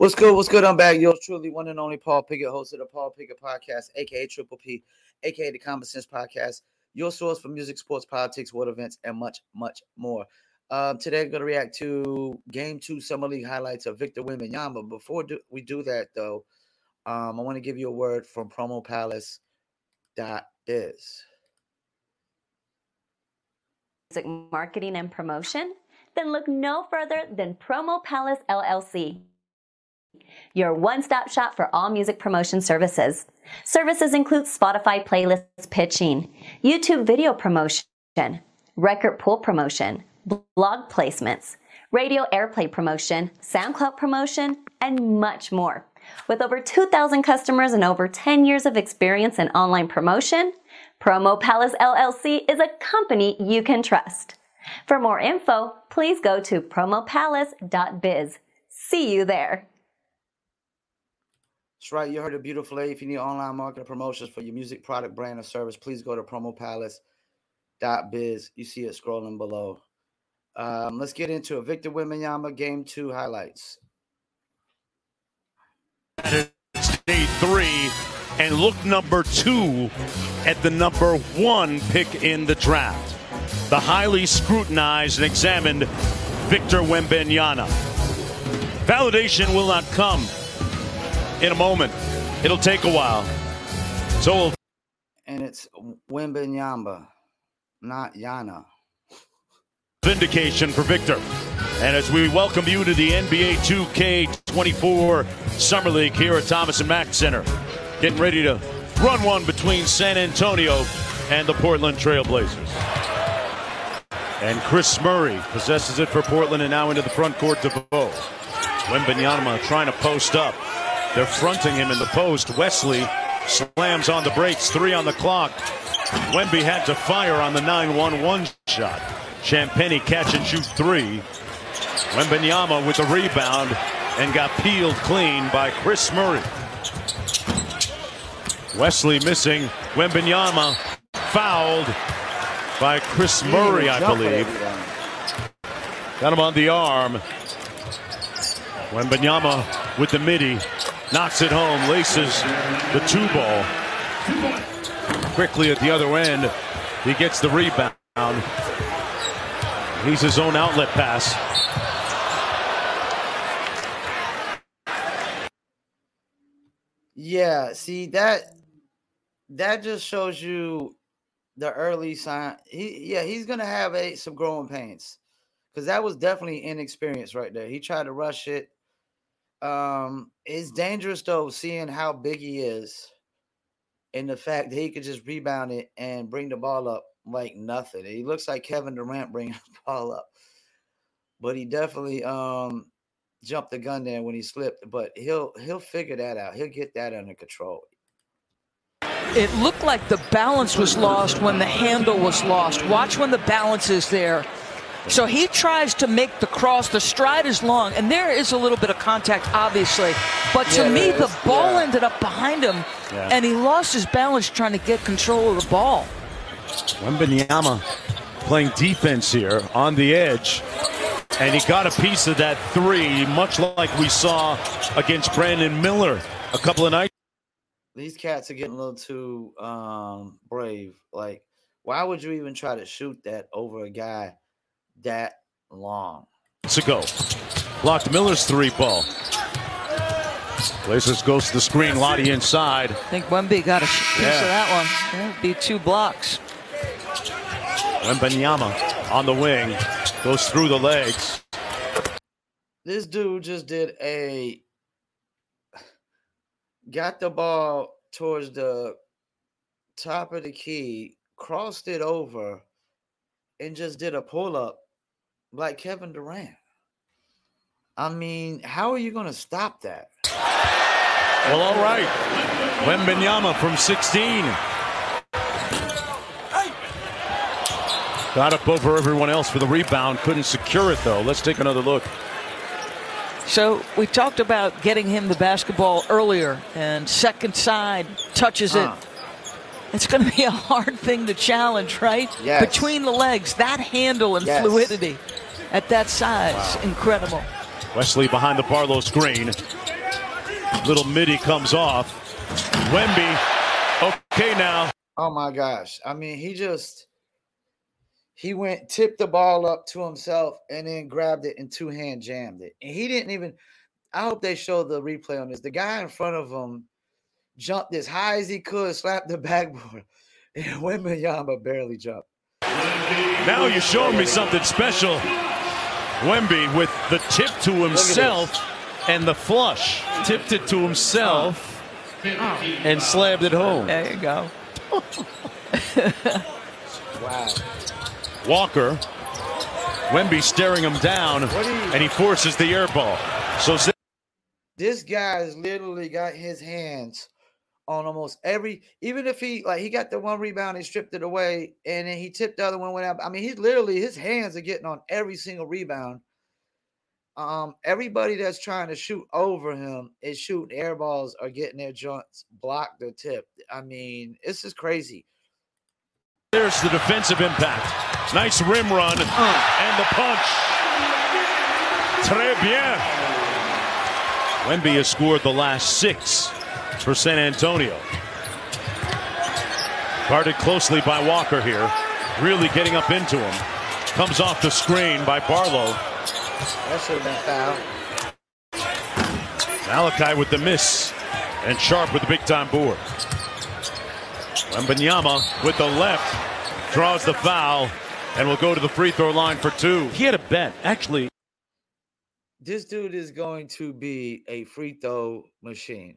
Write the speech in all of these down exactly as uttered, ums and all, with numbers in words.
What's good? What's good? I'm back. Yours truly, one and only Paul Pickett, host of the Paul Pickett Podcast, aka Triple P, aka the Common Sense Podcast, your source for music, sports, politics, world events, and much, much more. Um, today, I'm going to react to Game Two Summer League highlights of Victor Wembanyama. Before do, we do that, though, um, I want to give you a word from promo palace dot biz. Music marketing and promotion? Then look no further than Promo Palace L L C. Your one-stop shop for all music promotion services. Services include Spotify playlist pitching, YouTube video promotion, record pool promotion, blog placements, radio airplay promotion, SoundCloud promotion, and much more. With over two thousand customers and over ten years of experience in online promotion, Promo Palace L L C is a company you can trust. For more info, please go to promo palace dot biz. See you there. That's right. You heard a beautiful lady. If you need online marketing promotions for your music product, brand, or service, please go to promo palace dot biz. You see it scrolling below. Um, let's get into it. Victor Wembanyama, Game Two highlights. Day three, and look number two at the number one pick in the draft. The highly scrutinized and examined Victor Wembanyama. Validation will not come in a moment. It'll take a while. So we'll and it's Wembanyama, not Yana. Vindication for Victor. And as we welcome you to the N B A two K twenty-four Summer League here at Thomas and Mack Center. Getting ready to run one between San Antonio and the Portland Trail Blazers. And Chris Murray possesses it for Portland and now into the front court to Bo. Wembanyama trying to post up. They're fronting him in the post. Wesley slams on the brakes. Three on the clock. Wemby had to fire on the nine one one shot. Champagnie catch and shoot three. Wembanyama with the rebound and got peeled clean by Chris Murray. Wesley missing. Wembanyama fouled by Chris Murray, I believe. Got him on the arm. Wembanyama with the midi. Knocks it home. Laces the two ball. Quickly at the other end. He gets the rebound. He's his own outlet pass. Yeah, see that that just shows you the early sign. He yeah, he's gonna have a some growing pains because that was definitely inexperience right there. He tried to rush it. Um, it's dangerous though, seeing how big he is, and the fact that he could just rebound it and bring the ball up like nothing. He looks like Kevin Durant bringing the ball up, but he definitely um jumped the gun there when he slipped. But he'll he'll figure that out. He'll get that under control. It looked like the balance was lost when the handle was lost. Watch when the balance is there. So he tries to make the cross. The stride is long, and there is a little bit of contact, obviously. But to yeah, me, the is. ball yeah. ended up behind him, yeah. and he lost his balance trying to get control of the ball. Wembanyama playing defense here on the edge. And he got a piece of that three, much like we saw against Brandon Miller a couple of nights. These cats are getting a little too um, brave. Like, why would you even try to shoot that over a guy that long? Let's go. Blocked Miller's three ball. Blazers goes to the screen. Lottie inside. I think Wemby got a piece yeah. of that one. That would be two blocks. Wembanyama on the wing. Goes through the legs. This dude just did a got the ball towards the top of the key, crossed it over, and just did a pull-up like Kevin Durant. I mean, how are you going to stop that? Well, all right. Wembanyama from sixteen. Got up over everyone else for the rebound. Couldn't secure it, though. Let's take another look. So we talked about getting him the basketball earlier, and second side touches uh. it. It's going to be a hard thing to challenge, right? Yes. Between the legs, that handle and yes. fluidity at that size, wow. incredible. Wesley behind the Barlow screen. Little midi comes off. Wemby, okay now. Oh my gosh. I mean, he just, he went, tipped the ball up to himself and then grabbed it and two-hand jammed it. And he didn't even, I hope they show the replay on this. The guy in front of him jumped as high as he could, slapped the backboard, and Wembanyama barely jumped. Now you're showing me something special. Wemby with the tip to himself and the flush. Tipped it to himself oh. and slammed it home. There you go. Wow. Walker. Wemby staring him down, and he forces the air ball. So this guy's literally got his hands on almost every, even if he, like, he got the one rebound, he stripped it away, and then he tipped the other one, went out. I mean, he's literally, his hands are getting on every single rebound. Um, everybody that's trying to shoot over him is shooting air balls or getting their joints blocked or tipped. I mean, this is crazy. There's the defensive impact. Nice rim run uh. and the punch. Très bien. Wemby has scored the last six for San Antonio. Guarded closely by Walker here. Really getting up into him. Comes off the screen by Barlow. That should have been foul. Malachi with the miss. And Sharp with the big-time board. Wembanyama with the left. Draws the foul. And will go to the free throw line for two. He had a bet. Actually, this dude is going to be a free throw machine.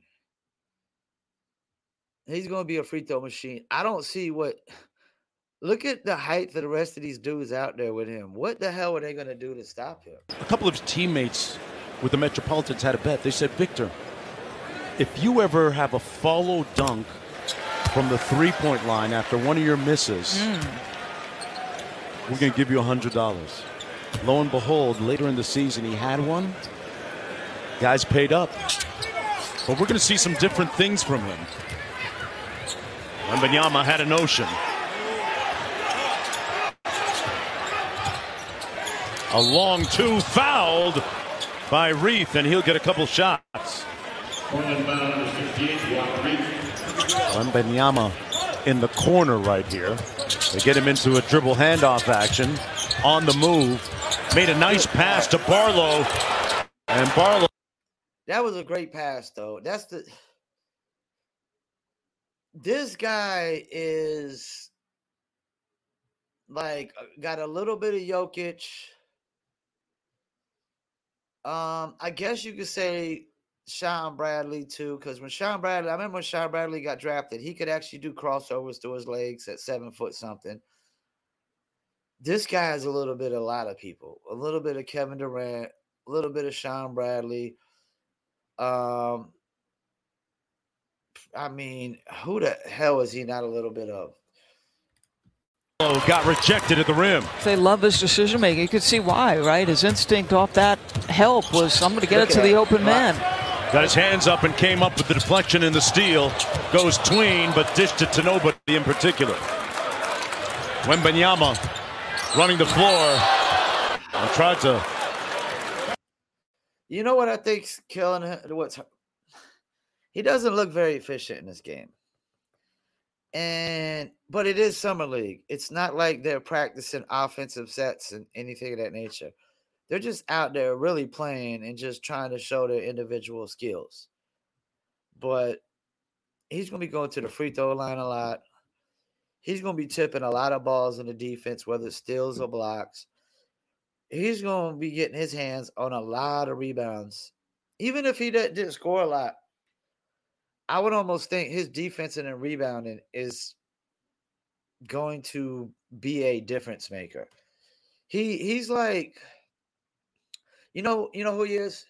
He's going to be a free throw machine. I don't see what. Look at the height of the rest of these dudes out there with him. What the hell are they going to do to stop him? A couple of his teammates with the Metropolitans had a bet. They said, Victor, if you ever have a follow dunk from the three-point line after one of your misses, mm. we're going to give you one hundred dollars. Lo and behold, later in the season, he had one. Guys paid up. But we're going to see some different things from him. Wembanyama had a notion. A long two, fouled by Reith, and he'll get a couple shots. Wembanyama in the corner right here. They get him into a dribble handoff action. On the move. Made a nice pass to Barlow. And Barlow. That was a great pass, though. That's the. This guy is like got a little bit of Jokic. Um, I guess you could say Sean Bradley too, because when Sean Bradley, I remember when Sean Bradley got drafted, he could actually do crossovers to his legs at seven foot something. This guy has a little bit of a lot of people, a little bit of Kevin Durant, a little bit of Sean Bradley. Um, I mean, who the hell is he not a little bit of? Oh, got rejected at the rim. They love his decision making. You could see why, right? His instinct off that help was, I'm going to get Look it to the open man. Got his hands up and came up with the deflection and the steal. Goes tween, but dished it to nobody in particular. Wembanyama running the floor and tried to. You know what I think's killing him? What's he doesn't look very efficient in this game. And but it is summer league. It's not like they're practicing offensive sets and anything of that nature. They're just out there really playing and just trying to show their individual skills. But he's going to be going to the free throw line a lot. He's going to be tipping a lot of balls in the defense, whether it's steals or blocks. He's going to be getting his hands on a lot of rebounds. Even if he didn't score a lot, I would almost think his defense and rebounding is going to be a difference maker. He he's like, you know, you know who he is?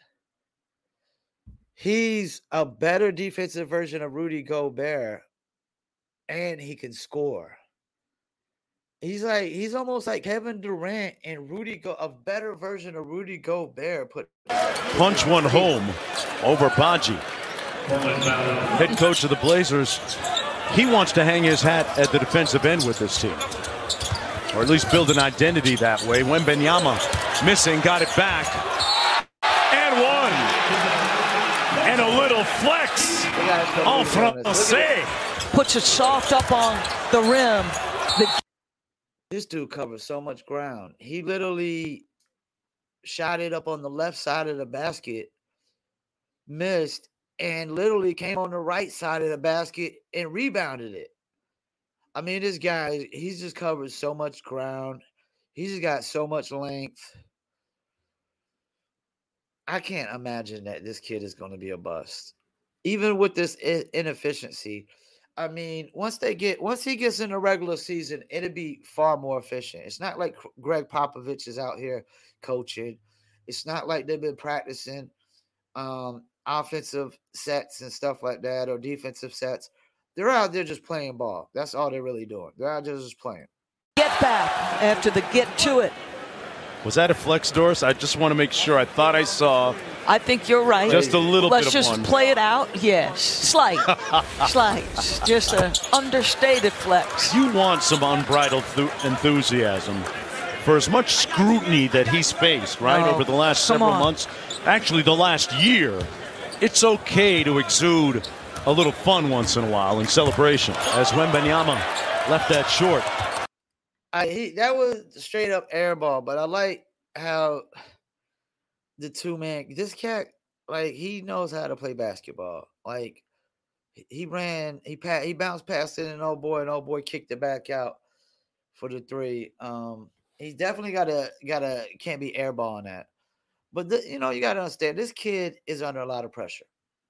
He's a better defensive version of Rudy Gobert, and he can score. He's like he's almost like Kevin Durant and Rudy Go a better version of Rudy Gobert. Put punch one home over Baji. Head coach of the Blazers, he wants to hang his hat at the defensive end with this team, or at least build an identity that way. Wembanyama missing, got it back, and one, And a little flex. En français. Puts it soft up on the rim. The- this dude covers so much ground. He literally shot it up on the left side of the basket, missed, and literally came on the right side of the basket and rebounded it. I mean, this guy, he's just covered so much ground. He's just got so much length. I can't imagine that this kid is going to be a bust. Even with this inefficiency, I mean, once they get once he gets in the regular season, it'll be far more efficient. It's not like Greg Popovich is out here coaching. It's not like they've been practicing um, offensive sets and stuff like that or defensive sets. They're out there just playing ball. That's all they're really doing. They're out there just playing. Get back after the get to it. Was that a flex, Doris? I just want to make sure. I thought I saw. I think you're right. Just a little Let's bit of just one. play it out. Yes. Slight. Slight. Just an understated flex. You want some unbridled th- enthusiasm for as much scrutiny that he's faced, right, No. over the last Come several on. months. Actually, the last year. It's okay to exude a little fun once in a while in celebration, as Wembanyama left that short. I he, that was straight up air ball, but I like how the two man this cat like he knows how to play basketball. Like he ran, he pat, he bounced past it, and oh boy, and oh boy, kicked it back out for the three. Um, he's definitely got to got to can't be airballing that. But the, you know, you got to understand this kid is under a lot of pressure.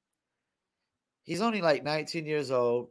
He's only like nineteen years old.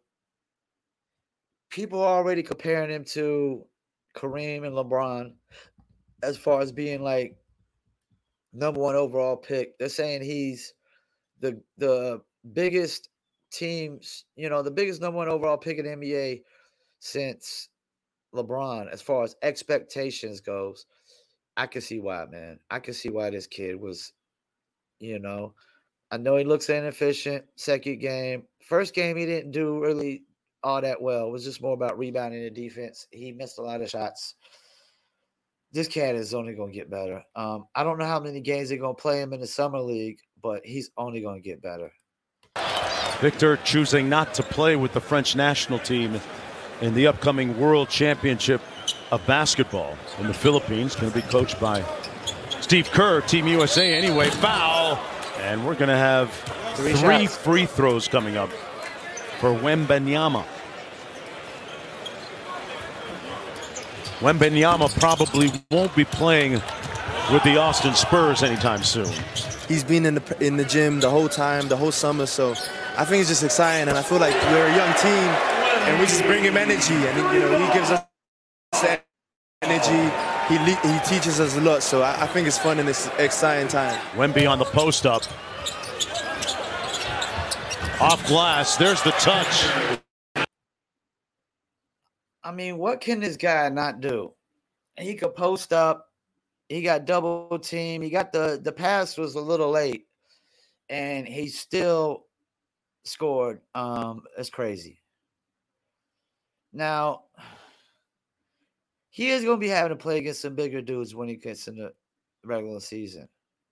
People are already comparing him to Kareem and LeBron as far as being like number one overall pick. They're saying he's the the biggest teams, you know, the biggest number one overall pick in the N B A since LeBron as far as expectations goes. I can see why, man. I can see why this kid was, you know, I know he looks inefficient. Second game. First game, he didn't do really all that well. It was just more about rebounding the defense. He missed a lot of shots. This cat is only going to get better. Um, I don't know how many games they're going to play him in the summer league, but he's only going to get better. Victor choosing not to play with the French national team in the upcoming World Championship of Basketball in the Philippines. Going to be coached by Steve Kerr, Team U S A anyway. Foul. And we're going to have Three three shots. free throws coming up for Wembanyama. Wembanyama probably won't be playing with the Austin Spurs anytime soon. He's been in the in the gym the whole time, the whole summer. So I think it's just exciting, and I feel like we're a young team, and we just bring him energy, and you know he gives us that energy. He le- he teaches us a lot, so I, I think it's fun and it's exciting time. Wemby on the post up. Off glass. There's the touch. I mean, what can this guy not do? He could post up. He got double team. He got the the pass was a little late, and he still scored. Um, it's crazy. Now, he is going to be having to play against some bigger dudes when he gets in the regular season.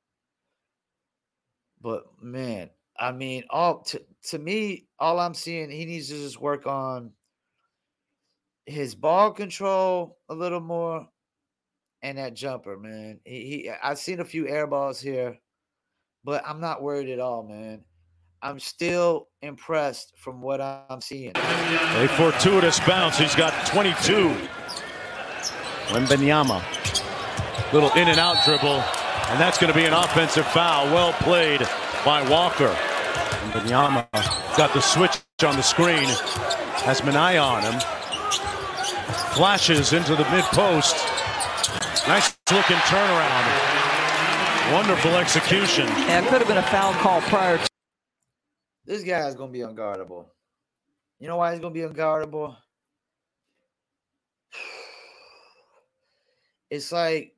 But man, I mean, all to, to me, all I'm seeing, he needs to just work on his ball control a little more and that jumper, man. He, he I've seen a few air balls here, but I'm not worried at all, man. I'm still impressed from what I'm seeing. A fortuitous bounce. He's got twenty-two. Wembanyama. Little in and out dribble. And that's going to be an offensive foul. Well played by Walker. Wembanyama got the switch on the screen. Has Minaya on him. Flashes into the mid-post. Nice looking turnaround. Wonderful execution. Yeah, it could have been a foul call prior to. This guy is going to be unguardable. You know why he's going to be unguardable? It's like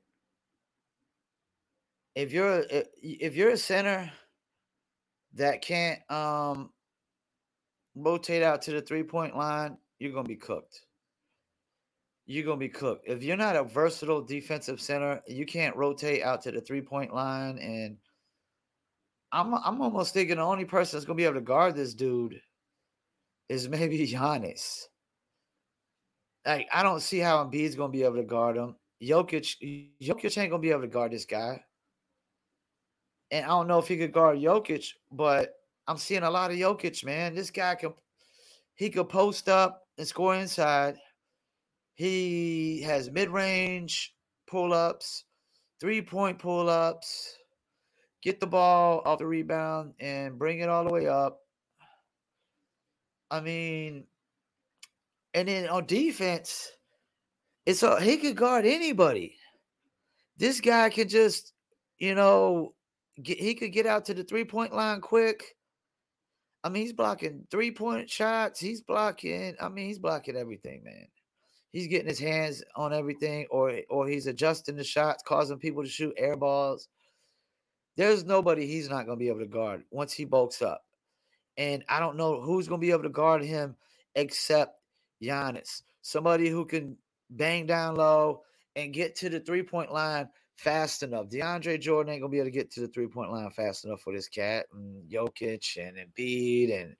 if you're if you're a center that can't um, rotate out to the three-point line, you're going to be cooked. You're going to be cooked. If you're not a versatile defensive center, you can't rotate out to the three-point line and I'm I'm almost thinking the only person that's gonna be able to guard this dude is maybe Giannis. Like, I don't see how Embiid's gonna be able to guard him. Jokic, Jokic ain't gonna be able to guard this guy. And I don't know if he could guard Jokic, but I'm seeing a lot of Jokic, man. This guy can he could post up and score inside. He has mid-range pull-ups, three-point pull-ups, get the ball off the rebound and bring it all the way up. I mean, and then on defense, it's a, he could guard anybody. This guy could just, you know, get, he could get out to the three-point line quick. I mean, he's blocking three-point shots. He's blocking, I mean, he's blocking everything, man. He's getting his hands on everything, or or he's adjusting the shots, causing people to shoot air balls. There's nobody he's not going to be able to guard once he bulks up. And I don't know who's going to be able to guard him except Giannis. Somebody who can bang down low and get to the three-point line fast enough. DeAndre Jordan ain't going to be able to get to the three-point line fast enough for this cat. And Jokic and Embiid and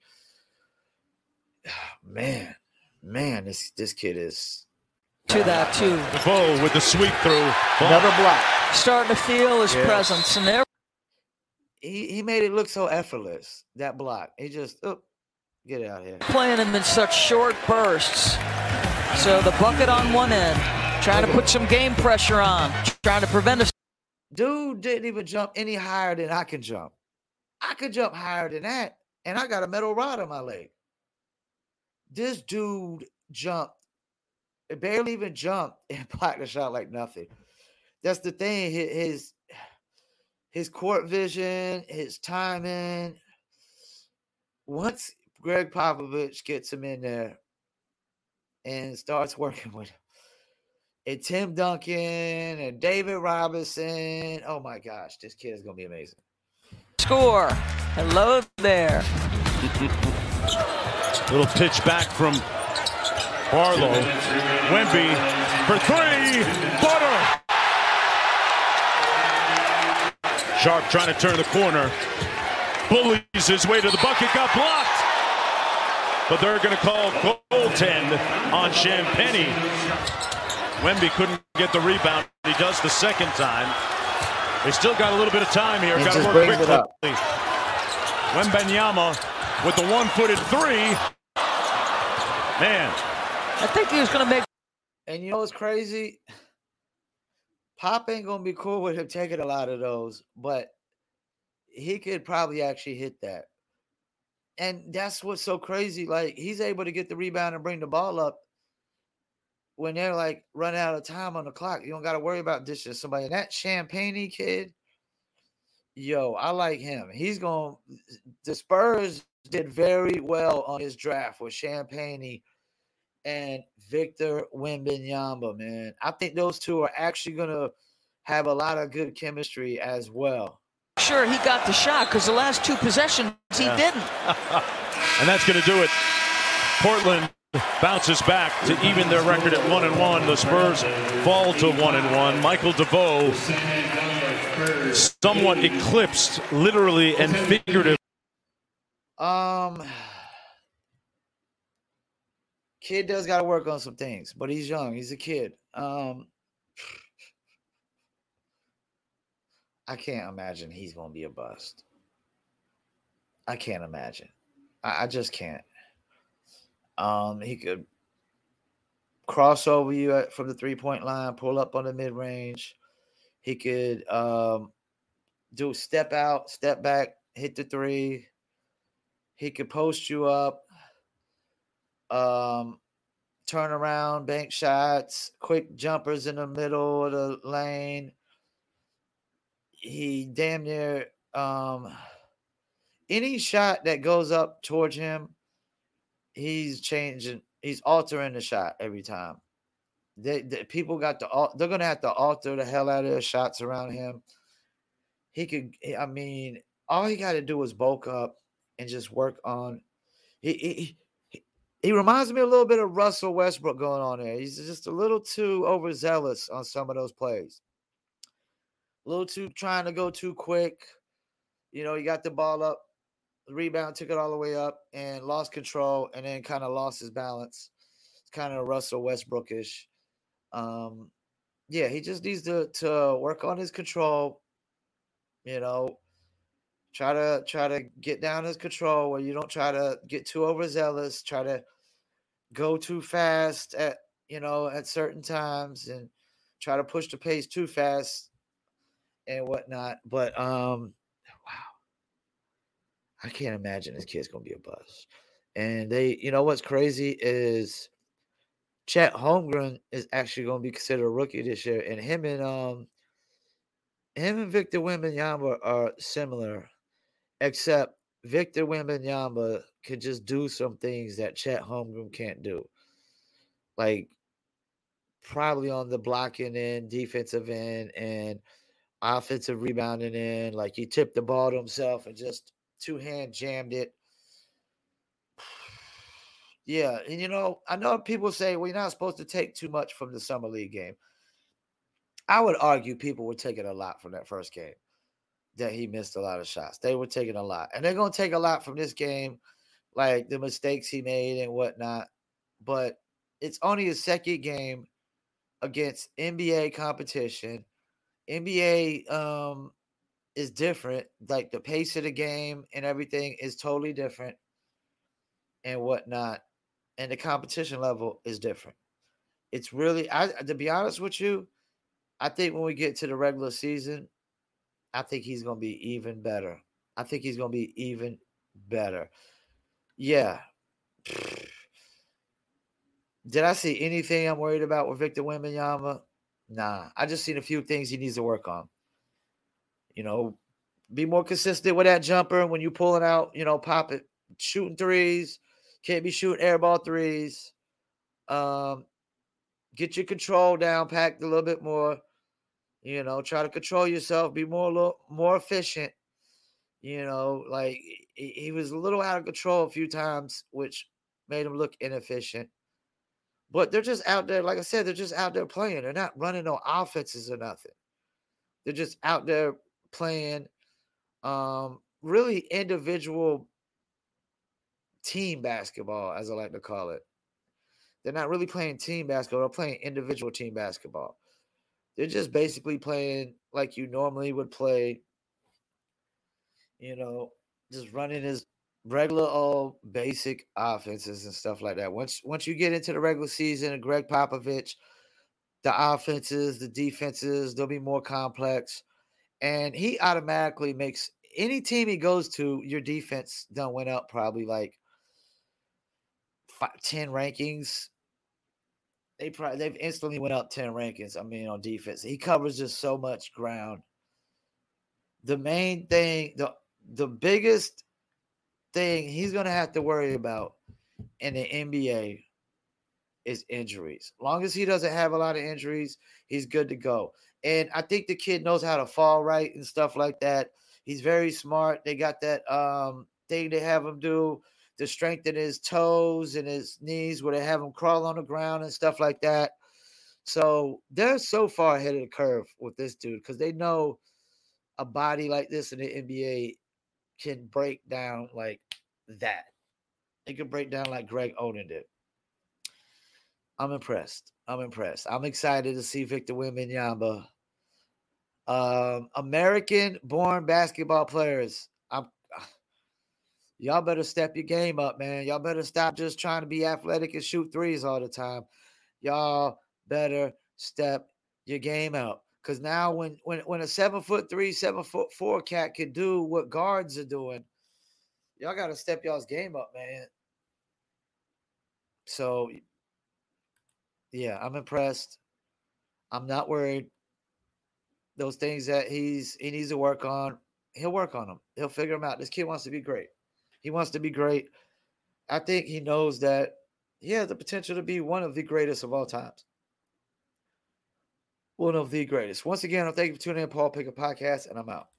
oh, man, man, this this kid is to that too. DeVoe with the sweep through. Another block. Starting to feel his Yes. presence, and there. He he made it look so effortless, that block. He just, oh, get out of here. Playing him in such short bursts. So the bucket on one end, trying to put some game pressure on, trying to prevent a. Dude didn't even jump any higher than I can jump. I could jump higher than that, and I got a metal rod on my leg. This dude jumped, barely even jumped, and blocked the shot like nothing. That's the thing. His his, his court vision, his timing. Once Greg Popovich gets him in there and starts working with him, and Tim Duncan and David Robinson, oh my gosh, this kid is gonna be amazing. Score. Hello there. Little pitch back from Barlow. Wemby for three. Butter. Sharp trying to turn the corner. Bullies his way to the bucket. Got blocked. But they're going to call goaltend on Champagnie. Wemby couldn't get the rebound. He does the second time. They still got a little bit of time here. Got to work quickly. Wembanyama with the one-footed three. Man. I think he was going to make. And you know what's crazy? Pop ain't going to be cool with him taking a lot of those, but he could probably actually hit that. And that's what's so crazy. Like, he's able to get the rebound and bring the ball up when they're, like, running out of time on the clock. You don't got to worry about dishing somebody. And that Champagnie kid, yo, I like him. He's going – the Spurs did very well on his draft with Champagnie and Victor Wembanyama, man. I think those two are actually going to have a lot of good chemistry as well. Sure, he got the shot because the last two possessions he Yeah. didn't. And that's going to do it. Portland bounces back to even their record at one and one. The Spurs fall to one and one. Michael DeVoe somewhat eclipsed, literally and figuratively. Um, kid does got to work on some things, but he's young. He's a kid. Um, I can't imagine he's going to be a bust. I can't imagine. I, I just can't. Um, he could cross over you at, from the three-point line, pull up on the mid-range. He could um, do step out, step back, hit the three. He could post you up, um, turn around, bank shots, quick jumpers in the middle of the lane. He damn near um, any shot that goes up towards him, he's changing. He's altering the shot every time. They, they people got to. They're gonna have to alter the hell out of their shots around him. He could. I mean, all he got to do is bulk up and just work on. He, he he he reminds me a little bit of Russell Westbrook going on there. He's just a little too overzealous on some of those plays. A little too trying to go too quick. You know, he got the ball up, rebound, took it all the way up, and lost control, and then kind of lost his balance. It's kind of Russell Westbrookish. Um, yeah, he just needs to to work on his control. You know, try to try to get down his control where you don't try to get too overzealous. Try to go too fast at you know at certain times, and try to push the pace too fast and whatnot. But um, wow, I can't imagine this kid's gonna be a bust. And they, you know, what's crazy is Chet Holmgren is actually gonna be considered a rookie this year, and him and um him and Victor Wembanyama are similar, except Victor Wembanyama could just do some things that Chet Holmgren can't do, like probably on the blocking end, defensive end, and offensive rebounding end. Like he tipped the ball to himself and just two hand jammed it. Yeah, and you know, I know people say we're not supposed to take too much from the summer league game. I would argue people were taking a lot from that first game, that he missed a lot of shots. They were taking a lot, and they're gonna take a lot from this game, like the mistakes he made and whatnot. But it's only his second game against N B A competition. N B A um, is different. Like the pace of the game and everything is totally different and whatnot. And the competition level is different. It's really, I to be honest with you, I think when we get to the regular season, I think he's going to be even better. I think he's going to be even better. Yeah. Did I see anything I'm worried about with Victor Wembanyama? Nah. I just seen a few things he needs to work on. You know, be more consistent with that jumper when you pull it out, you know, pop it, shooting threes. Can't be shooting air ball threes. Um, get your control down, packed a little bit more. You know, try to control yourself, be more a little more efficient. You know, like he, he was a little out of control a few times, which made him look inefficient. But they're just out there, like I said, they're just out there playing. They're not running no offenses or nothing. They're just out there playing um, really individual team basketball, as I like to call it. They're not really playing team basketball. They're playing individual team basketball. They're just basically playing like you normally would play, you know, just running his regular old basic offenses and stuff like that. Once once you get into the regular season, Greg Popovich, the offenses, the defenses, they'll be more complex. And he automatically makes any team he goes to, your defense done went up probably like five, ten rankings. They probably they've instantly went up ten rankings. I mean, on defense, he covers just so much ground. The main thing, the the biggest thing he's gonna have to worry about in the N B A is injuries. As long as he doesn't have a lot of injuries, he's good to go. And I think the kid knows how to fall right and stuff like that. He's very smart. They got that um, thing they have him do to strengthen his toes and his knees where they have him crawl on the ground and stuff like that. So they're so far ahead of the curve with this dude because they know a body like this in the N B A can break down like that. It can break down like Greg Oden did. I'm impressed. I'm impressed. I'm excited to see Victor Wembanyama. Um, American-born basketball players. I'm Y'all better step your game up, man. Y'all better stop just trying to be athletic and shoot threes all the time. Y'all better step your game up. Because now when, when, when a seven foot three, seven foot four cat can do what guards are doing, y'all got to step y'all's game up, man. So, yeah, I'm impressed. I'm not worried. Those things that he's he needs to work on, he'll work on them. He'll figure them out. This kid wants to be great. He wants to be great. I think he knows that he has the potential to be one of the greatest of all times. One of the greatest. Once again, I thank you for tuning in, Paul Pickett Podcast, and I'm out.